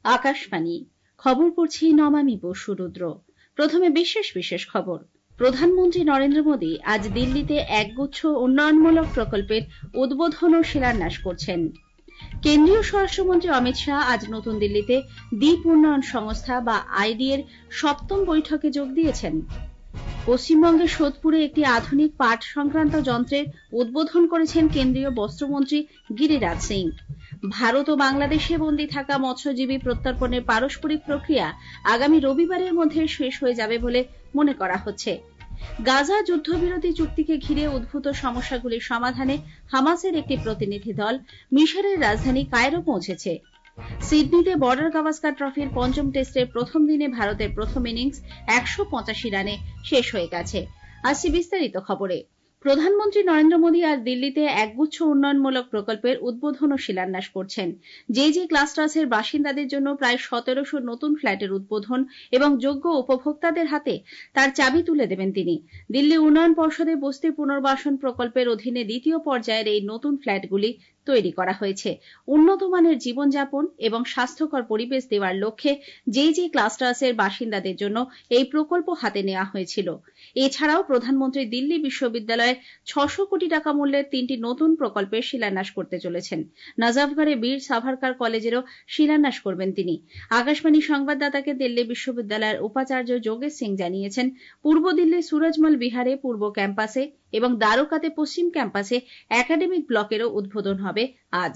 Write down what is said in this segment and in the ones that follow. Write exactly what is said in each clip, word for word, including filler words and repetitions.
আকাশবাণী খবর পড়ছি নমামি বসুরুদ্র। প্রথমে বিশেষ বিশেষ খবর। প্রধানমন্ত্রী নরেন্দ্র মোদী আজ দিল্লিতে একগুচ্ছ উন্নয়নমূলক প্রকল্পের উদ্বোধন ও শিলান্যাস করছেন। কেন্দ্রীয় স্বরাষ্ট্রমন্ত্রী অমিত শাহ আজ নতুন দিল্লিতে দ্বীপ উন্নয়ন সংস্থা বা আইডি এর সপ্তম বৈঠকে যোগ দিয়েছেন। পশ্চিমবঙ্গের সোদপুরে একটি আধুনিক পাট সংক্রান্ত যন্ত্রের উদ্বোধন করেছেন কেন্দ্রীয় বস্ত্রমন্ত্রী গিরিরাজ সিং। ভারত ও বাংলাদেশে বন্দী থাকা মৎস্যজীবী প্রত্যর্পণের পারস্পরিক প্রক্রিয়া আগামী রবিবারের মধ্যে শেষ হয়ে যাবে বলে মনে করা হচ্ছে। গাজা যুদ্ধবিরতি চুক্তিকে ঘিরে উদ্ভূত সমস্যাগুলির সমাধানে হামাসের একটি প্রতিনিধি দল মিশরের রাজধানী কায়রো পৌঁছেছে। সিডনিতে বর্ডার গাভাস্কার ট্রফির পঞ্চম টেস্টের প্রথম দিনে ভারতের প্রথম ইনিংস একশো পঁচাশি রানে শেষ হয়ে গেছে। আসছি বিস্তারিত খবরে। প্রধানমন্ত্রী নরেন্দ্র মোদী আজ দিল্লিতে একগুচ্ছ উন্নয়নমূলক প্রকল্পের উদ্বোধন ও শিলান্যাস করছেন। জে জে ক্লাস্টার্সের বাসিন্দাদের জন্য প্রায় সতেরোশো নতুন ফ্ল্যাটের উদ্বোধন এবং যোগ্য উপভোক্তাদের হাতে তার চাবি তুলে দেবেন তিনি। দিল্লি উন্নয়ন পর্ষদে বস্তি পুনর্বাসন প্রকল্পের অধীনে দ্বিতীয় পর্যায়ের এই নতুন ফ্ল্যাটগুলি তৈরি করা হয়েছে। উন্নত মানের জীবনযাপন এবং স্বাস্থ্যকর পরিবেশ দেওয়ার লক্ষ্যে জে জে ক্লাস্টার্সের বাসিন্দাদের জন্য এই প্রকল্প হাতে নেওয়া হয়েছিল। এছাড়াও প্রধানমন্ত্রী দিল্লি বিশ্ববিদ্যালয়ে ছশো কোটি টাকা মূল্যের তিনটি নতুন প্রকল্পের শিলান্যাস করতে চলেছেন। নজাফগড়ে বীর সাভারকার কলেজেরও শিলান্যাস করবেন তিনি। আকাশবাণী সংবাদদাতাকে দিল্লি বিশ্ববিদ্যালয়ের উপাচার্য যোগেশ সিং জানিয়েছেন, পূর্ব দিল্লির সুরজমল বিহারে পূর্ব ক্যাম্পাসে এবং দ্বারকাতে পশ্চিম ক্যাম্পাসে একাডেমিক ব্লকেরও উদ্বোধন হবে আজ।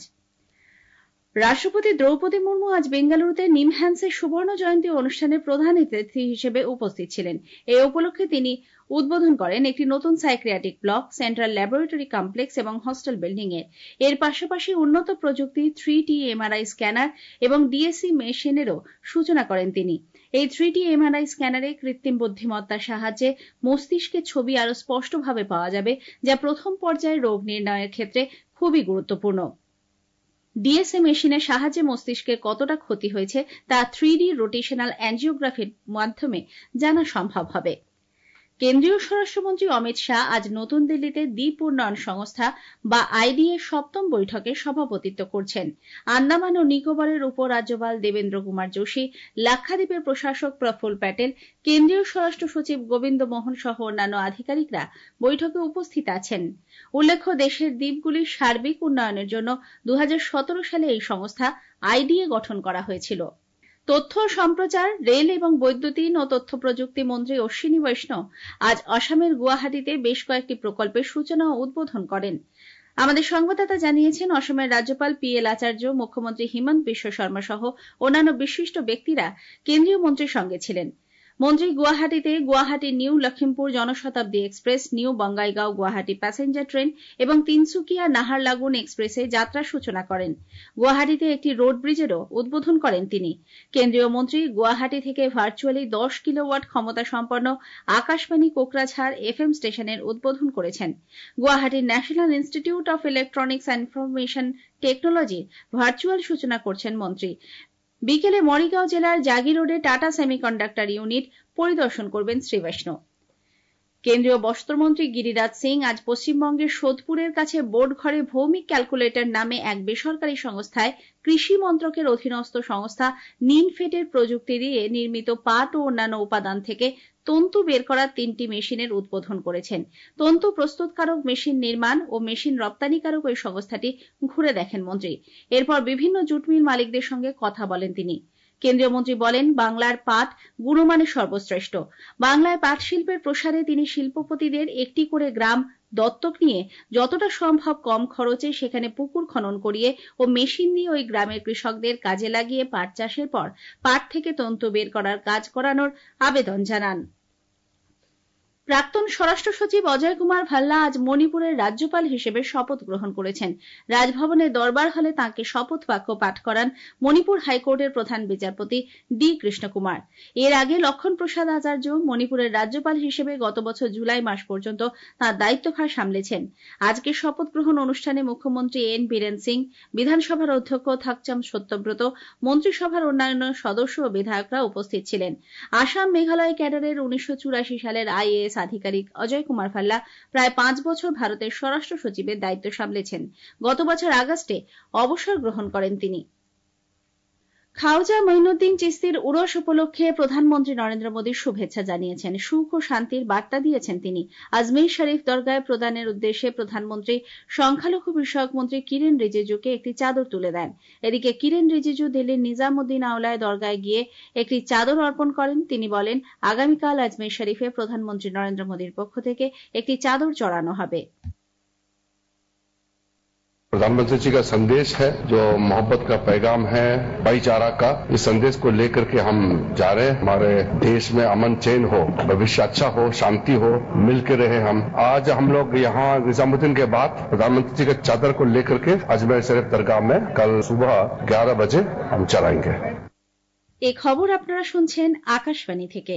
রাষ্ট্রপতি দ্রৌপদী মুর্মু আজ বেঙ্গালুরুতে নিমহ্যান্সের সুবর্ণ জয়ন্তী অনুষ্ঠানে প্রধান অতিথি হিসেবে উপস্থিত ছিলেন। এই উপলক্ষে তিনি উদ্বোধন করেন একটি নতুন psychiatric block, central laboratory complex এবং হস্টেল বিল্ডিং এর। এর পাশাপাশি উন্নত প্রযুক্তি থ্রি ডি এমআরআই স্ক্যানার এবং ডিএসসি মেশিনেরও সূচনা করেন তিনি। এই থ্রি ডি এমআরআই স্ক্যানারে কৃত্রিম বুদ্ধিমত্তার সাহায্যে মস্তিষ্কের ছবি আরো স্পষ্টভাবে পাওয়া যাবে, যা প্রথম পর্যায়ের রোগ নির্ণয়ের ক্ষেত্রে খুবই গুরুত্বপূর্ণ। ডিএসএ মেশিনের সাহায্যে মস্তিষ্কের কতটা ক্ষতি হয়েছে তা থ্রি ডি রোটেশনাল অ্যাঞ্জিওগ্রাফির মাধ্যমে জানা সম্ভব হবে। কেন্দ্রীয় স্বরাষ্ট্রমন্ত্রী অমিত শাহ আজ নতুন দিল্লিতে দ্বীপ উন্নয়ন সংস্থা বা আইডি এর সপ্তম বৈঠকে সভাপতিত্ব করছেন। আন্দামান ও নিকোবরের উপরাজ্যপাল দেবেন্দ্র কুমার যোশী, লাক্ষাদ্বীপের প্রশাসক প্রফুল্ল প্যাটেল, কেন্দ্রীয় স্বরাষ্ট্র সচিব গোবিন্দ মোহন সহ অন্যান্য আধিকারিকরা বৈঠকে উপস্থিত আছেন। উল্লেখ্য, দেশের দ্বীপগুলির সার্বিক উন্নয়নের জন্য দু হাজার সতেরো সালে এই সংস্থা আইডিএ গঠন করা হয়েছিল। তথ্য সম্প্রচার, রেল এবং বৈদ্যুতিন ও তথ্য প্রযুক্তি মন্ত্রী অশ্বিনী বৈষ্ণব আজ আসামের গুয়াহাটিতে বেশ কয়েকটি প্রকল্পের সূচনা ও উদ্বোধন করেন। আমাদের সংবাদদাতা জানিয়েছেন, অসমের রাজ্যপাল পি এল আচার্য, মুখ্যমন্ত্রী হিমন্ত বিশ্ব শর্মা সহ অন্যান্য বিশিষ্ট ব্যক্তিরা কেন্দ্রীয় মন্ত্রীর সঙ্গে ছিলেন। মন্ত্রী গুয়াহাটিতে Guwahati New Lakhimpur Janshatabdi Express, New Bongaigaon Guwahati passenger train এবং তিনসুকিয়া নাহারলাগুন এক্সপ্রেসে যাত্রার সূচনা করেন। গুয়াহাটিতে একটি রোড ব্রিজেরও উদ্বোধন করেন তিনি। কেন্দ্রীয় মন্ত্রী গুয়াহাটি থেকে ভার্চুয়ালি দশ কিলোওয়াট ক্ষমতা সম্পন্ন আকাশবাণী কোকরাঝাড় এফএম স্টেশনের উদ্বোধন করেছেন। গুয়াহাটির National Institute of Electronics and Information টেকনোলজির ভার্চুয়াল সূচনা করছেন মন্ত্রী। বিকেলে মরিগাঁও জেলার জাগি রোডে টাটা সেমিকন্ডাক্টর ইউনিট পরিদর্শন করবেন শ্রী বৈষ্ণব। কেন্দ্রীয় বস্ত্রমন্ত্রী গিরিরাজ সিং আজ পশ্চিমবঙ্গের সোদপুরের কাছে বোর্ডঘরে ভৌমিক ক্যালকুলেটর নামে এক বেসরকারি সংস্থায় কৃষি মন্ত্রকের অধীনস্থ সংস্থা নিনফেডের প্রযুক্তি দিয়ে নির্মিত পাট ও অন্যান্য উপাদান থেকে তন্তু বের করার তিনটি মেশিনের উদ্বোধন করেছেন। তন্তু প্রস্তুতকারক মেশিন নির্মাণ ও মেশিন রপ্তানিকারক ওই সংস্থাটি ঘুরে দেখেন মন্ত্রী। এরপর বিভিন্ন জুট মিল মালিকদের সঙ্গে কথা বলেন তিনি। কেন্দ্রীয় মন্ত্রী বলেন, বাংলার পাট গুণমানে সর্বশ্রেষ্ঠ। বাংলায় পাট শিল্পের প্রসারে তিনি শিল্পপতিদের একটি করে গ্রাম দত্তক নিয়ে যতটা সম্ভব কম খরচে সেখানে পুকুর খনন করিয়ে ও মেশিন দিয়ে ওই গ্রামের কৃষকদের কাজে লাগিয়ে পাট চাষের পর পাট থেকে তন্তু বের করার কাজ করানোর আবেদন জানান। প্রাক্তন স্বরাষ্ট্র সচিব অজয় কুমার ভাল্লা আজ মণিপুরের রাজ্যপাল হিসেবে শপথ গ্রহণ করেছেন। রাজভবনের দরবার হলে তাঁকে শপথ বাক্য পাঠ করান মণিপুর হাইকোর্টের প্রধান বিচারপতি ডি কৃষ্ণ কুমার। এর আগে লক্ষণ প্রসাদ আচার্য মণিপুরের রাজ্যপাল হিসেবে গত বছর জুলাই মাস পর্যন্ত তাঁর দায়িত্বভার সামলেছেন। আজকের শপথ গ্রহণ অনুষ্ঠানে মুখ্যমন্ত্রী এন বীরেন সিং, বিধানসভার অধ্যক্ষ থাকচাম সত্যব্রত, মন্ত্রিসভার অন্যান্য সদস্য ও বিধায়করা উপস্থিত ছিলেন। আসাম মেঘালয় ক্যাডারের উনিশশো চুরাশি সালের আইএএস আধিকারিক অজয় কুমার ভাল্লা প্রায় পাঁচ বছর ভারতের স্বরাষ্ট্র সচিবের দায়িত্ব সামলেছেন। গত বছর আগস্টে অবসর গ্রহণ করেন তিনি। খাওজা মঈনুদ্দিন চিশতির উরস উপলক্ষে প্রধানমন্ত্রী নরেন্দ্র মোদী শুভেচ্ছা জানিয়েছেন। সুখ ও শান্তির বার্তা দিয়েছেন তিনি। আজমির শরীফ দরগায় প্রদানের উদ্দেশ্যে প্রধানমন্ত্রী সংখ্যালঘু বিষয়ক মন্ত্রী কিরেন রিজিজুকে একটি চাদর তুলে দেন। এদিকে কিরেন রিজিজু দিল্লির নিজামুদ্দিন আওলায় দরগায় গিয়ে একটি চাদর অর্পণ করেন। তিনি বলেন, আগামীকাল আজমির শরীফে প্রধানমন্ত্রী নরেন্দ্র মোদীর পক্ষ থেকে একটি চাদর চড়ানো হবে। प्रधानमंत्री जी का संदेश है जो मोहब्बत का पैगाम है, भाईचारा का, इस संदेश को लेकर के हम जा रहे हैं। हमारे देश में अमन चैन हो, भविष्य अच्छा हो, शांति हो, मिलकर रहे हम। आज हम लोग यहाँ निजामुद्दीन के बाद प्रधानमंत्री जी के चादर को लेकर के अजमेर शरीफ दरगाह में कल सुबह ग्यारह बजे हम चलाएंगे। এই খবর আপনারা শুনছেন আকাশবাণী থেকে।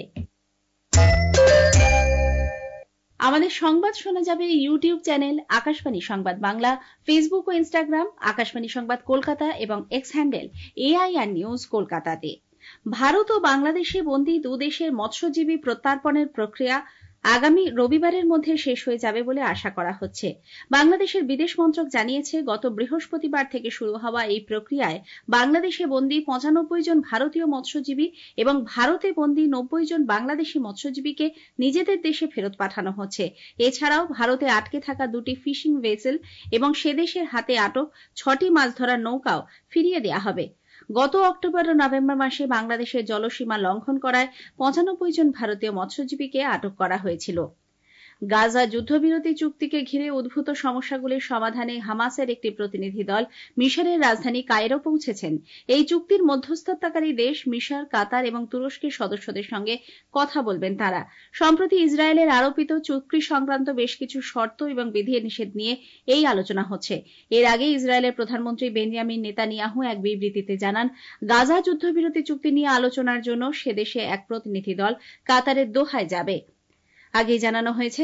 আমাদের সংবাদ শোনা যাবে ইউটিউব চ্যানেল আকাশবাণী সংবাদ বাংলা, ফেসবুক ও ইনস্টাগ্রাম আকাশবাণী সংবাদ কলকাতা এবং এক্স হ্যান্ডেল এআইআর নিউজ কলকাতাতে। ভারত ও বাংলাদেশে বন্দী দুদেশের মৎস্যজীবী প্রত্যর্পণের প্রক্রিয়া আগামী রবিবারের মধ্যে শেষ হয়ে যাবে বলে আশা করা হচ্ছে। বাংলাদেশের বিদেশ মন্ত্রক জানিয়েছে, গত বৃহস্পতিবার থেকে শুরু হওয়া এই প্রক্রিয়ায় বাংলাদেশে বন্দী পঁচানব্বই জন ভারতীয় মৎস্যজীবী এবং ভারতে বন্দী নব্বই জন বাংলাদেশি মৎস্যজীবীকে নিজেদের দেশে ফেরত পাঠানো হচ্ছে। এছাড়াও ভারতে আটকে থাকা দুটি ফিশিং ভেসেল এবং সে দেশের হাতে আটক ছটি মাছ ধরার নৌকাও ফিরিয়ে দেওয়া হবে। গত অক্টোবর ও নভেম্বর মাসে বাংলাদেশের জলসীমা লঙ্ঘন করায় পঁচানব্বই জন ভারতীয় মৎস্যজীবীকে আটক করা হয়েছিল। গাজা যুদ্ধবিরতি চুক্তিকে ঘিরে উদ্ভূত সমস্যাগুলির সমাধানে হামাসের একটি প্রতিনিধি দল মিশরের রাজধানী কায়রো পৌঁছেছেন। এই চুক্তির মধ্যস্থতাকারী দেশ মিশর, কাতার এবং তুরস্কের সদস্যদের সঙ্গে কথা বলবেন তারা। সম্প্রতি ইসরায়েলের আরোপিত চুক্তি সংক্রান্ত বেশ কিছু শর্ত এবং বিধিনিষেধ নিয়ে এই আলোচনা হচ্ছে। এর আগে ইসরায়েলের প্রধানমন্ত্রী বেনিয়ামিন নেতানিয়াহু এক বিবৃতিতে জানান, গাজা যুদ্ধবিরতি চুক্তি নিয়ে আলোচনার জন্য সে দেশে এক প্রতিনিধি দল কাতারের দোহায় যাবে। আগেই জানানো হয়েছে,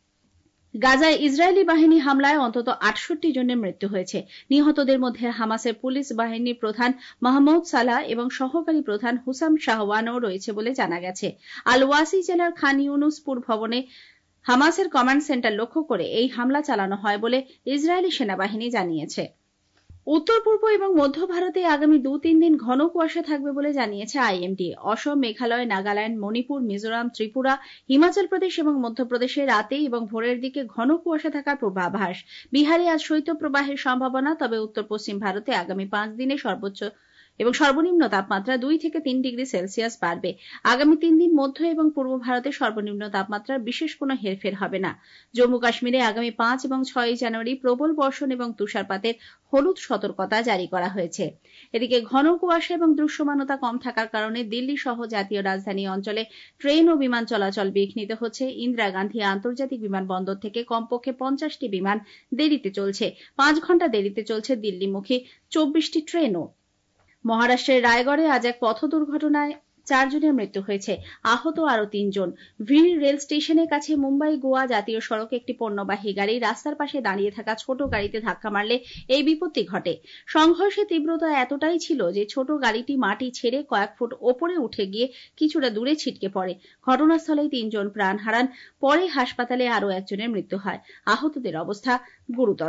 গাজায় ইসরায়েলি বাহিনী হামলায় অন্তত আটষট্টি জনের মৃত্যু হয়েছে। নিহতদের মধ্যে হামাসের পুলিশ বাহিনীর প্রধান মাহমুদ সালাহ এবং সহকারী প্রধান হুসাম শাহওয়ানও রয়েছে বলে জানা গেছে। আল ওয়াসি জেলার খান ইউনুসপুর ভবনে হামাসের কমান্ড সেন্টার লক্ষ্য করে এই হামলা চালানো হয় বলে ইসরায়েলি সেনাবাহিনী জানিয়েছে। উত্তর পূর্ব এবং মধ্য ভারতে আগামী দু তিন দিন ঘন কুয়াশা থাকবে বলে জানিয়েছে আইএমডি। অসম, মেঘালয়, নাগাল্যান্ড, মণিপুর, মিজোরাম, ত্রিপুরা, হিমাচল প্রদেশ এবং মধ্যপ্রদেশে রাতে এবং ভোরের দিকে ঘন কুয়াশা থাকার পূর্বাভাস। বিহারে আজ শৈত্যপ্রবাহের সম্ভাবনা, তবে উত্তর পশ্চিম ভারতে আগামী পাঁচ দিনে সর্বোচ্চ এবং সর্বনিম্ন তাপমাত্রা দুই থেকে তিন ডিগ্রি সেলসিয়াস বাড়বে। আগামী তিন দিন মধ্য এবং পূর্ব ভারতে সর্বনিম্ন তাপমাত্রার বিশেষ কোনো হেরফের হবে না। জম্মু কাশ্মীরে আগামী পাঁচ এবং ছয়ই জানুয়ারি প্রবল বর্ষণ এবং তুষারপাতের হলুদ সতর্কতা জারি করা হয়েছে। এদিকে ঘন কুয়াশা এবং দৃশ্যমানতা কম থাকার কারণে দিল্লি সহ জাতীয় রাজধানী অঞ্চলে ট্রেন ও বিমান চলাচল বিঘ্নিত হচ্ছে। ইন্দিরা গান্ধী আন্তর্জাতিক বিমানবন্দর থেকে কমপক্ষে পঞ্চাশটি বিমান দেরিতে চলছে। পাঁচ ঘন্টা দেরিতে চলছে দিল্লিমুখী চব্বিশটি ট্রেনও। মহারাষ্ট্রের রায়গড়ে আজ এক পথ দুর্ঘটনায় চারজনের মৃত্যু হয়েছে, আহত আরো তিনজন। ভিড় রেল স্টেশনের কাছে মুম্বাই গোয়া জাতীয় সড়কে একটি পণ্যবাহী গাড়ি রাস্তার পাশে দাঁড়িয়ে থাকা ছোট গাড়িতে ধাক্কা মারলে এই বিপত্তি ঘটে। সংঘর্ষের তীব্রতা এতটাই ছিল যে ছোট গাড়িটি মাটি ছেড়ে কয়েক ফুট ওপরে উঠে গিয়ে কিছুটা দূরে ছিটকে পড়ে। ঘটনাস্থলেই তিনজন প্রাণ হারান। পরে হাসপাতালে আরো একজনের মৃত্যু হয়। আহতদের অবস্থা গুরুতর।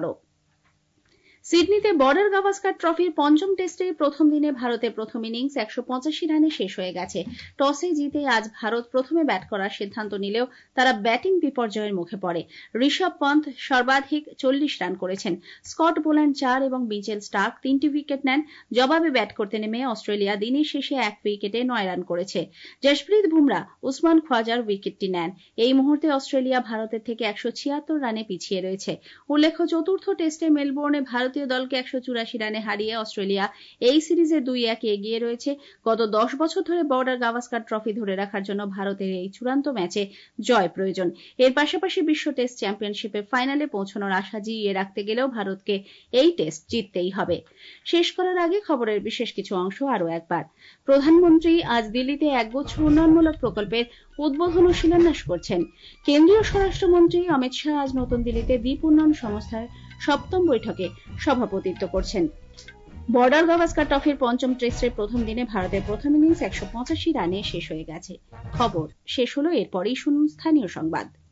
সিডনিতে বর্ডার গাভাস্কার ট্রফির পঞ্চম টেস্টে প্রথম দিনে ভারতের প্রথম ইনিংস একশো পঁচাশি রানে শেষ হয়ে গেছে। টসে জিতে আজ ভারত প্রথমে ব্যাট করার সিদ্ধান্ত নিলেও তারা ব্যাটিং বিপর্যয়ের মুখে পড়ে। ঋষভ পন্থ সর্বাধিক চল্লিশ রান করেছেন। স্কট বোল্যান্ড চার এবং মিচেল স্টার্ক তিনটি উইকেট নেন। জবাবে ব্যাট করতে নেমে অস্ট্রেলিয়া দিনের শেষে এক উইকেটে নয় রান করেছে। জশপ্রীত বুমরা উসমান খোয়াজার উইকেটটি নেন। এই মুহূর্তে অস্ট্রেলিয়া ভারতের থেকে একশো ছিয়াত্তর রানে পিছিয়ে রয়েছে। উল্লেখ্য, চতুর্থ টেস্টে মেলবোর্নে ভারতীয় দলকে একশো চুরাশি রানে হারিয়ে অস্ট্রেলিয়া এই সিরিজে দুই এক এগিয়ে রয়েছে। গত দশ বছর ধরে বর্ডার গাভাস্কার ট্রফি ধরে রাখার জন্য ভারতের এই চূড়ান্ত ম্যাচে জয় প্রয়োজন। এর পাশাপাশি বিশ্ব টেস্ট চ্যাম্পিয়নশিপের ফাইনালে পৌঁছানোর আশা জিইয়ে রাখতে গেলেও ভারতকে এই টেস্ট জিততেই হবে। শেষ করার আগে খবরের বিশেষ কিছু অংশ আরও একবার। প্রধানমন্ত্রী আজ দিল্লিতে একগুচ্ছ উন্নয়নমূলক প্রকল্পের উদ্বোধন ও শিলান্যাস করছেন। কেন্দ্রীয় স্বরাষ্ট্রমন্ত্রী অমিত শাহ আজ নতুন দিল্লিতে দ্বীপ উন্নয়ন সংস্থার সপ্তম বৈঠকে সভাপতিত্ব করছেন। বর্ডার গাভাস্কার ট্রফির পঞ্চম টেস্টের প্রথম দিনে ভারতের প্রথম ইনিংস একশো পঁচাশি রানে শেষ হয়ে গেছে। খবর শেষ হলো, এরপরেই শুনুন স্থানীয় সংবাদ।